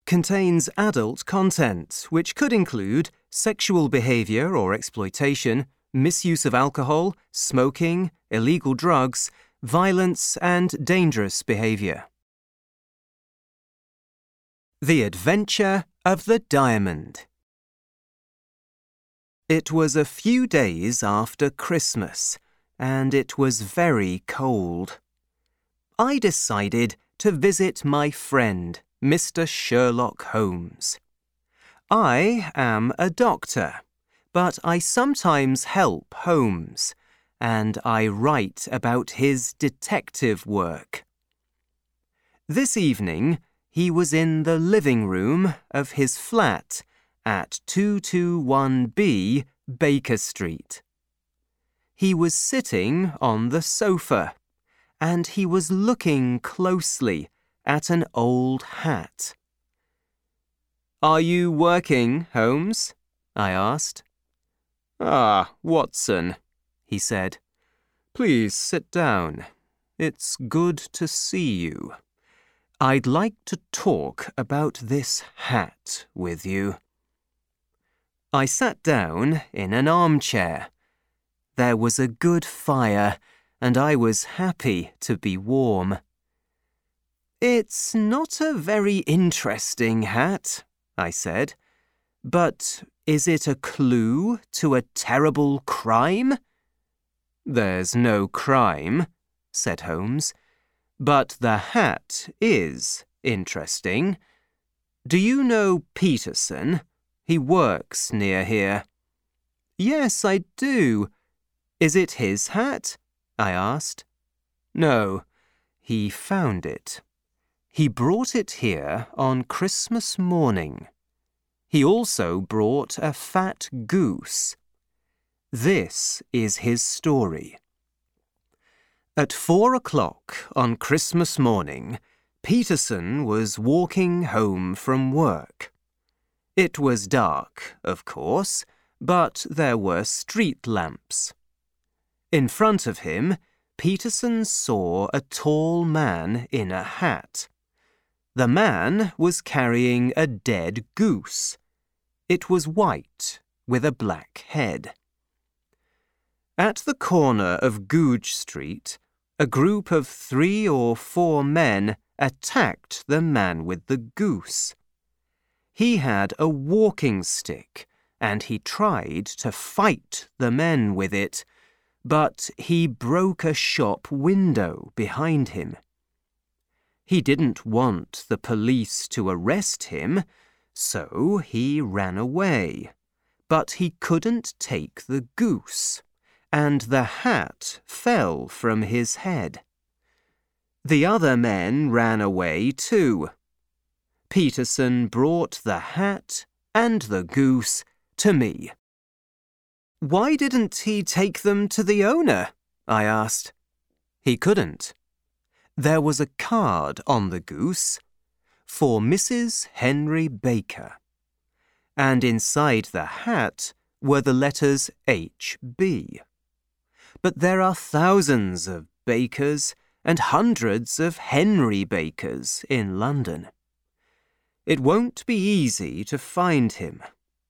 contains adult content, which could include sexual behavior or exploitation, misuse of alcohol, smoking, illegal drugs, violence, and dangerous behavior. The Adventure of the Diamond. It was a few days after Christmas, and it was very cold. I decided to visit my friend, Mr. Sherlock Holmes. I am a doctor, but I sometimes help Holmes, and I write about his detective work. This evening, he was in the living room of his flat at 221B Baker Street. He was sitting on the sofa, and he was looking closely at an old hat. "Are you working, Holmes?" I asked. "Ah, Watson," he said. "Please sit down. It's good to see you. I'd like to talk about this hat with you." I sat down in an armchair. There was a good fire, and I was happy to be warm. "It's not a very interesting hat," I said. "But is it a clue to a terrible crime?" "There's no crime," said Holmes. "But the hat is interesting. Do you know Peterson? He works near here." "Yes, I do. Is it his hat?" I asked. "No, he found it. He brought it here on Christmas morning. He also brought a fat goose. This is his story. At 4 o'clock on Christmas morning, Peterson was walking home from work. It was dark, of course, but there were street lamps. In front of him, Peterson saw a tall man in a hat. The man was carrying a dead goose. It was white, with a black head. At the corner of Goodge Street, a group of 3 or 4 men attacked the man with the goose. He had a walking stick, and he tried to fight the men with it, but he broke a shop window behind him. He didn't want the police to arrest him, so he ran away. But he couldn't take the goose, and the hat fell from his head. The other men ran away too. Peterson brought the hat and the goose to me. "Why didn't he take them to the owner?" I asked. "He couldn't. There was a card on the goose, for Mrs. Henry Baker, and inside the hat were the letters H.B. But there are thousands of Bakers and hundreds of Henry Bakers in London. It won't be easy to find him.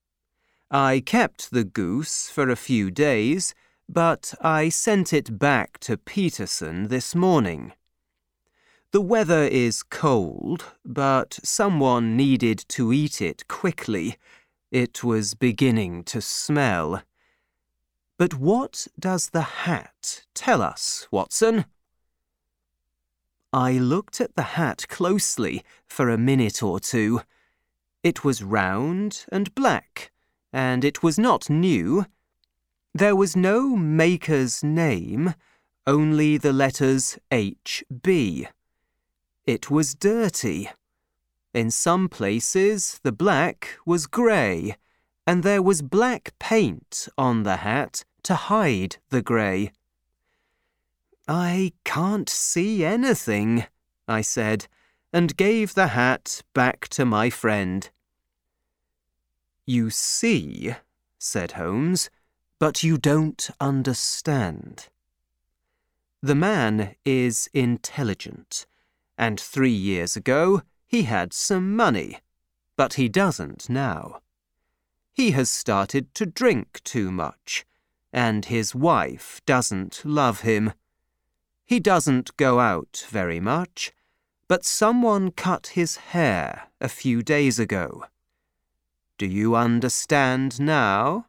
I kept the goose for a few days, but I sent it back to Peterson this morning. The weather is cold, but someone needed to eat it quickly. It was beginning to smell. But what does the hat tell us, Watson?" I looked at the hat closely for a minute or two. It was round and black, and it was not new. There was no maker's name, only the letters H.B. It was dirty. In some places the black was grey, and there was black paint on the hat to hide the grey. "I can't see anything," I said, and gave the hat back to my friend. "You see," said Holmes, "but you don't understand. The man is intelligent, and 3 years ago he had some money. but he doesn't now. He has started to drink too much, and his wife doesn't love him. He doesn't go out very much, but someone cut his hair a few days ago. Do you understand now?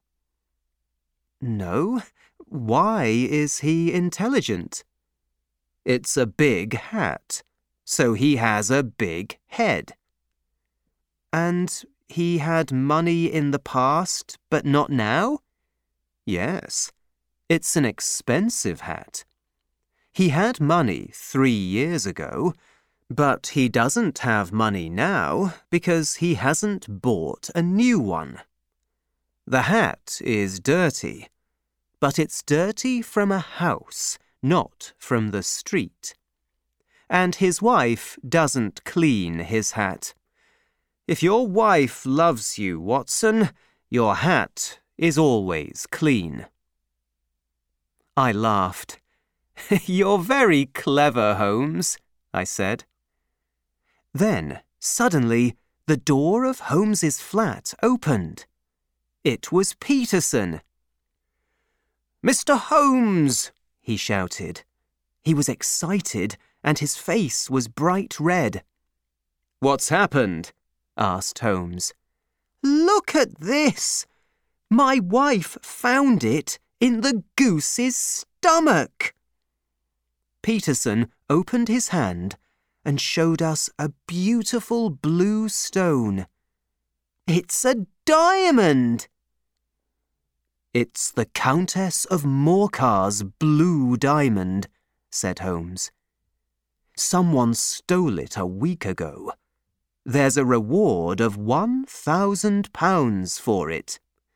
No. Why is he intelligent? It's a big hat, so he has a big head. And he had money in the past, but not now? Yes. It's an expensive hat. He had money 3 years ago, but he doesn't have money now because he hasn't bought a new one. The hat is dirty, but it's dirty from a house, not from the street. And his wife doesn't clean his hat. If your wife loves you, Watson, your hat is always clean. I laughed. You're very clever, Holmes, I said. Then, suddenly, the door of Holmes's flat opened. It was Peterson. Mr. Holmes, he shouted. He was excited and his face was bright red. What's happened? Asked Holmes. Look at this! My wife found it in the goose's stomach. Peterson opened his hand and showed us a beautiful blue stone. It's a diamond! It's the Countess of Morcar's blue diamond, said Holmes. Someone stole it a week ago. There's a reward of £1,000 for it.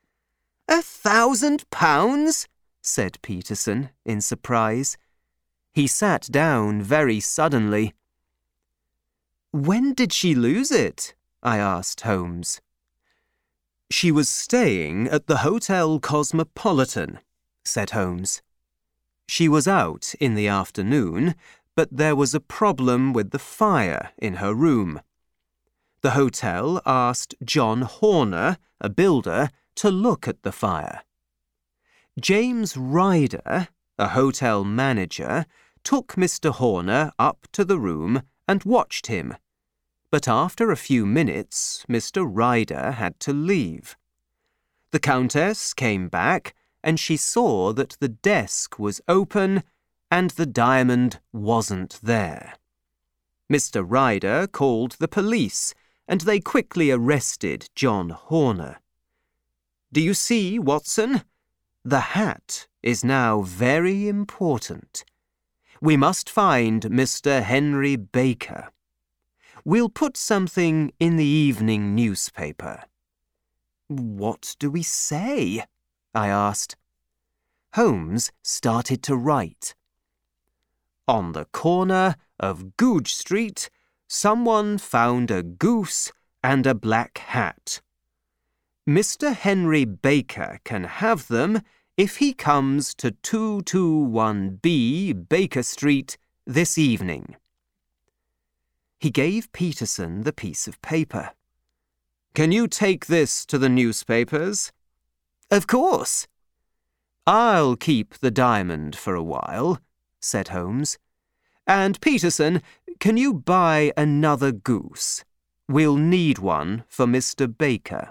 £1,000? said Peterson in surprise. He sat down very suddenly. When did she lose it? I asked Holmes. She was staying at the Hotel Cosmopolitan, said Holmes. She was out in the afternoon, but there was a problem with the fire in her room. The hotel asked John Horner, a builder, to look at the fire. James Ryder, a hotel manager, took Mr. Horner up to the room and watched him. But after a few minutes, Mr. Ryder had to leave. The Countess came back and she saw that the desk was open and the diamond wasn't there. Mr. Ryder called the police and they quickly arrested John Horner. Do you see, Watson? The hat is now very important. We must find Mr. Henry Baker. We'll put something in the evening newspaper. What do we say? I asked. Holmes started to write. On the corner of Goodge Street, someone found a goose and a black hat. Mr. Henry Baker can have them if he comes to 221B Baker Street this evening. He gave Peterson the piece of paper. Can you take this to the newspapers? Of course. I'll keep the diamond for a while, said Holmes. And Peterson, can you buy another goose? We'll need one for Mr. Baker.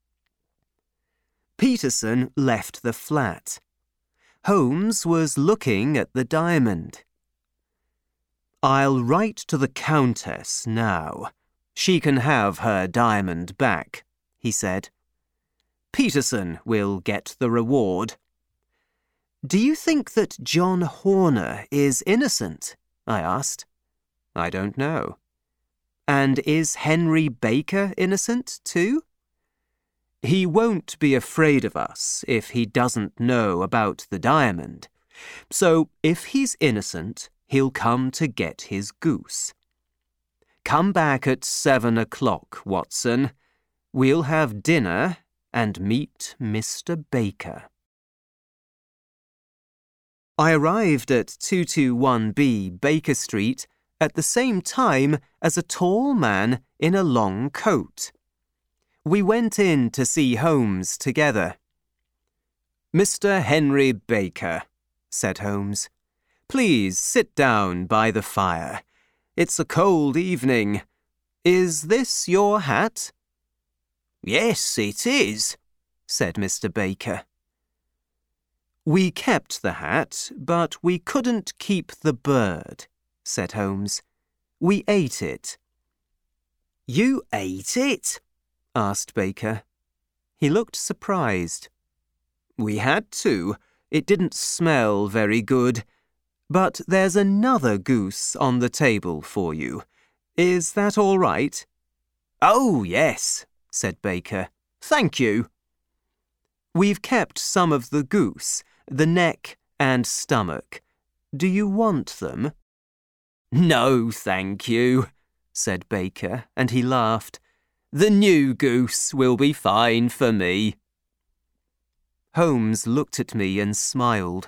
Peterson left the flat. Holmes was looking at the diamond. I'll write to the Countess now. She can have her diamond back, he said. Peterson will get the reward. Do you think that John Horner is innocent? I asked. I don't know. And is Henry Baker innocent too? He won't be afraid of us if he doesn't know about the diamond. So if he's innocent, he'll come to get his goose. Come back at 7 o'clock, Watson. We'll have dinner and meet Mr. Baker. I arrived at 221B Baker Street at the same time as a tall man in a long coat. We went in to see Holmes together. "Mr. Henry Baker," said Holmes, "please sit down by the fire. It's a cold evening. Is this your hat?" "Yes, it is," said Mr. Baker. "We kept the hat, but we couldn't keep the bird," said Holmes. "We ate it." "You ate it?" asked Baker. He looked surprised. "We had to. It didn't smell very good. But there's another goose on the table for you. Is that all right?" "Oh, yes," said Baker. "Thank you." "We've kept some of the goose, the neck and stomach. Do you want them?" "No, thank you," said Baker, and he laughed. "The new goose will be fine for me." Holmes looked at me and smiled.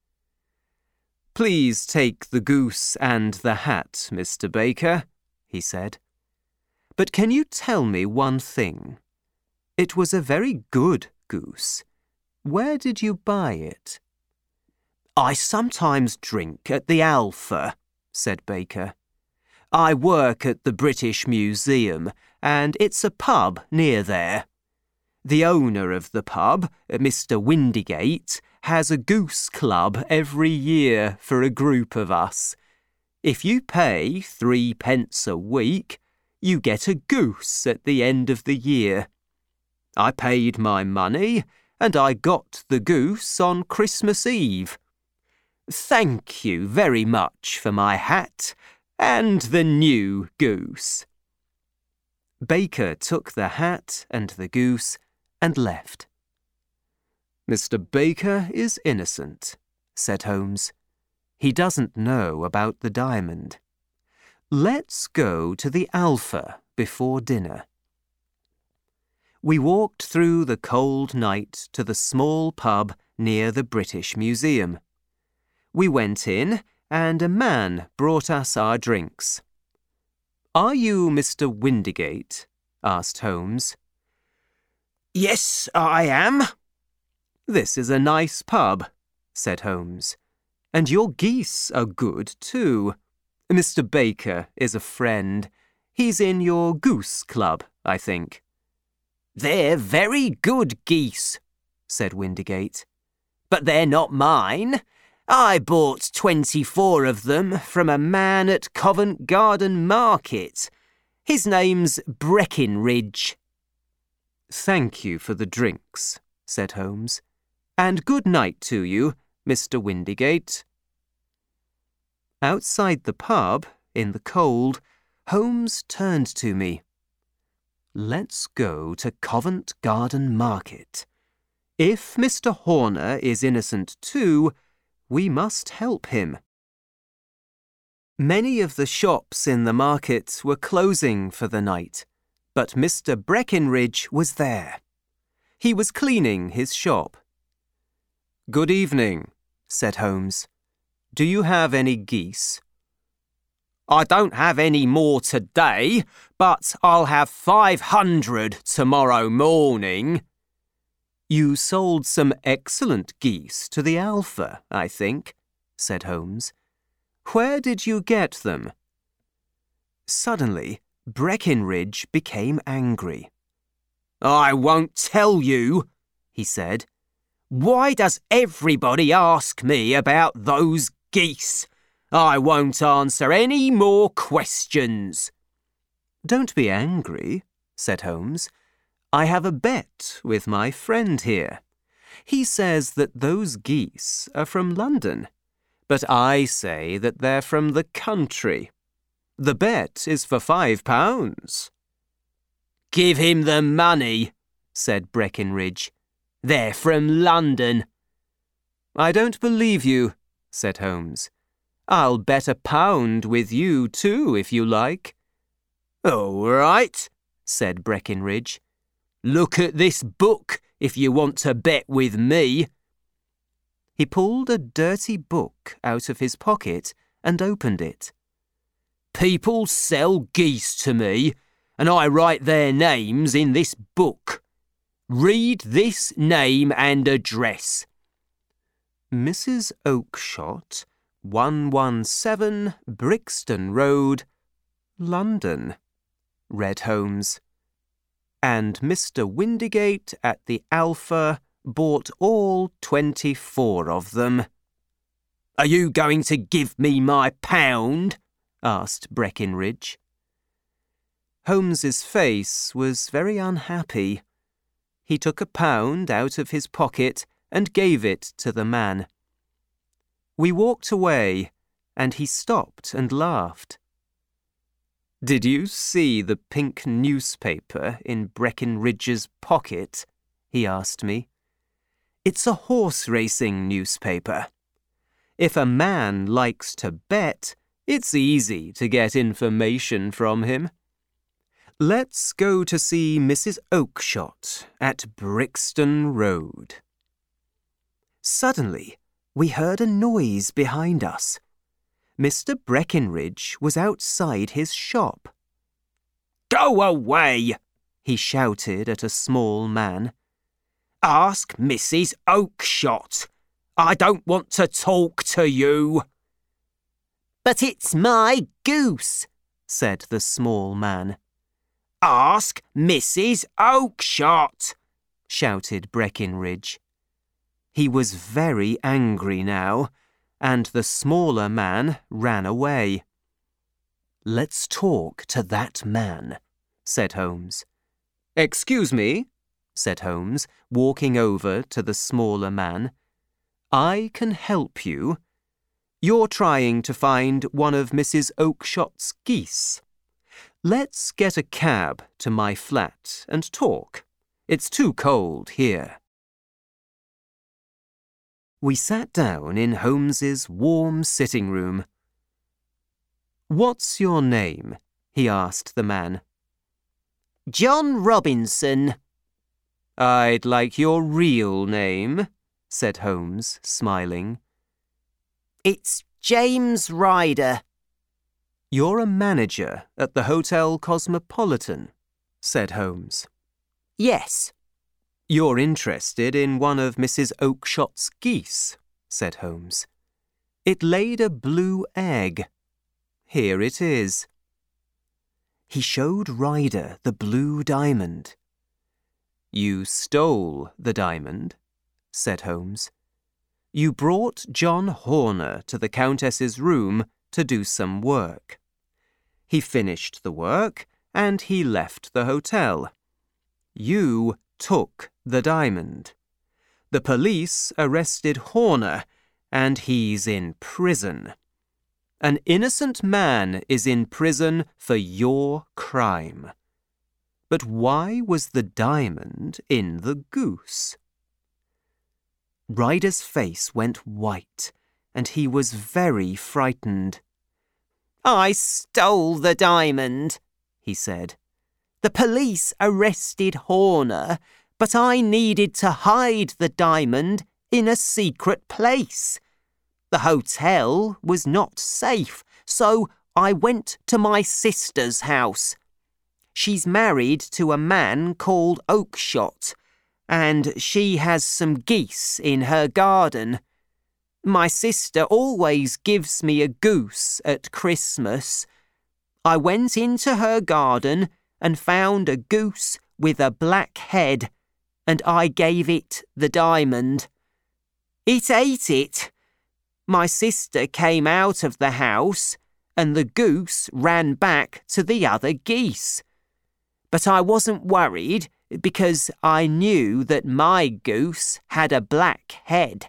"Please take the goose and the hat, Mr. Baker," he said. "But can you tell me one thing? It was a very good goose. Where did you buy it?" "I sometimes drink at the Alpha," said Baker. "I work at the British Museum, and it's a pub near there. The owner of the pub, Mr. Windigate, has a goose club every year for a group of us. If you pay 3p a week, you get a goose at the end of the year. I paid my money, and I got the goose on Christmas Eve. Thank you very much for my hat and the new goose." Baker took the hat and the goose and left. "Mr. Baker is innocent," said Holmes. "He doesn't know about the diamond. Let's go to the Alpha before dinner." We walked through the cold night to the small pub near the British Museum. We went in, and a man brought us our drinks. "Are you Mr. Windigate?" asked Holmes. "Yes, I am." "This is a nice pub," said Holmes. "And your geese are good too. Mr. Baker is a friend. He's in your goose club, I think." "They're very good geese," said Windigate. "But they're not mine. I bought 24 of them from a man at Covent Garden Market. His name's Breckinridge." "Thank you for the drinks," said Holmes. "And good night to you, Mr. Windigate." Outside the pub, in the cold, Holmes turned to me. "Let's go to Covent Garden Market. If Mr. Horner is innocent too, we must help him." Many of the shops in the market were closing for the night, but Mr. Breckinridge was there. He was cleaning his shop. "Good evening," said Holmes. "Do you have any geese?" "I don't have any more today, but I'll have 500 tomorrow morning." "You sold some excellent geese to the Alpha, I think," said Holmes. "Where did you get them?" Suddenly, Breckinridge became angry. "I won't tell you," he said. "Why does everybody ask me about those geese? I won't answer any more questions." "Don't be angry," said Holmes. "I have a bet with my friend here. He says that those geese are from London, but I say that they're from the country. The bet is for £5. "Give him the money," said Breckinridge. "They're from London." "I don't believe you," said Holmes. "I'll bet £1 with you too, if you like." "All right," said Breckinridge. "Look at this book if you want to bet with me." He pulled a dirty book out of his pocket and opened it. "People sell geese to me, and I write their names in this book. Read this name and address. Mrs. Oakshott, 117 Brixton Road, London, read Holmes. And Mr. Windigate at the Alpha bought all 24 of them. Are you going to give me my £1? Asked Breckenridge. Holmes's face was very unhappy. He took £1 out of his pocket and gave it to the man. We walked away, and he stopped and laughed. Did you see the pink newspaper in Breckenridge's pocket? He asked me. It's a horse racing newspaper. If a man likes to bet, it's easy to get information from him. Let's go to see Mrs. Oakshott at Brixton Road. Suddenly, we heard a noise behind us. Mr. Breckenridge was outside his shop. Go away, he shouted at a small man. Ask Mrs. Oakshott. I don't want to talk to you. But it's my goose, said the small man. Ask Mrs. Oakshott, shouted Breckenridge. He was very angry now, and the smaller man ran away. Let's talk to that man, said Holmes. Excuse me, said Holmes, walking over to the smaller man. I can help you. You're trying to find one of Mrs. Oakshott's geese. Let's get a cab to my flat and talk. It's too cold here. We sat down in Holmes's warm sitting room. What's your name? He asked the man. John Robinson. I'd like your real name, said Holmes, smiling. It's James Ryder. You're a manager at the Hotel Cosmopolitan, said Holmes. Yes. You're interested in one of Mrs. Oakshott's geese, said Holmes. It laid a blue egg. Here it is. He showed Ryder the blue diamond. You stole the diamond, said Holmes. You brought John Horner to the Countess's room to do some work. He finished the work and he left the hotel. You took the diamond. The police arrested Horner and he's in prison. An innocent man is in prison for your crime. But why was the diamond in the goose? Ryder's face went white, and he was very frightened. I stole the diamond, he said. The police arrested Horner, but I needed to hide the diamond in a secret place. The hotel was not safe, so I went to my sister's house. She's married to a man called Oakshott, and she has some geese in her garden. My sister always gives me a goose at Christmas. I went into her garden and found a goose with a black head, and I gave it the diamond. It ate it. My sister came out of the house, and the goose ran back to the other geese. But I wasn't worried because I knew that my goose had a black head.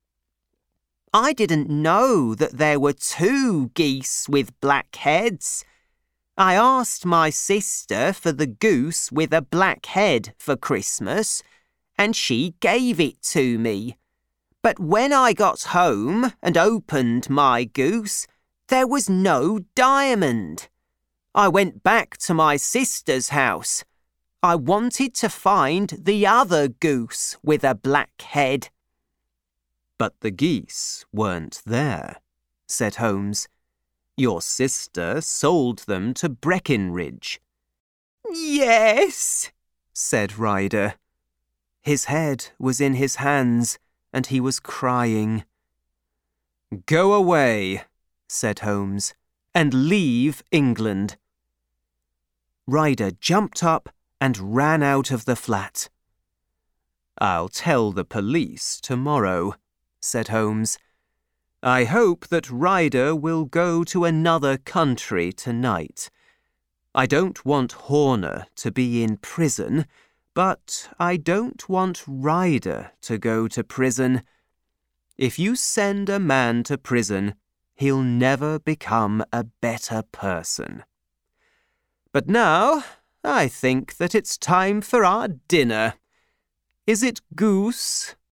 I didn't know that there were 2 geese with black heads. I asked my sister for the goose with a black head for Christmas, and she gave it to me. But when I got home and opened my goose, there was no diamond. I went back to my sister's house. I wanted to find the other goose with a black head. But the geese weren't there, said Holmes. Your sister sold them to Breckenridge. Yes, said Ryder. His head was in his hands and he was crying. Go away, said Holmes, and leave England. Ryder jumped up and ran out of the flat. I'll tell the police tomorrow, said Holmes. I hope that Ryder will go to another country tonight. I don't want Horner to be in prison, but I don't want Ryder to go to prison. If you send a man to prison, he'll never become a better person. But now, I think that it's time for our dinner. Is it goose